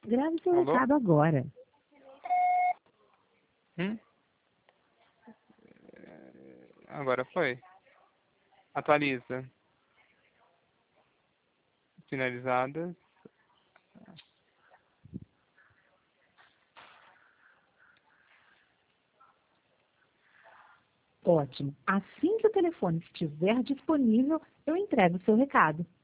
Grave seu Alô? recado agora. Agora foi. Atualiza. Finalizadas. Ótimo. Assim que o telefone estiver disponível, eu entrego o seu recado.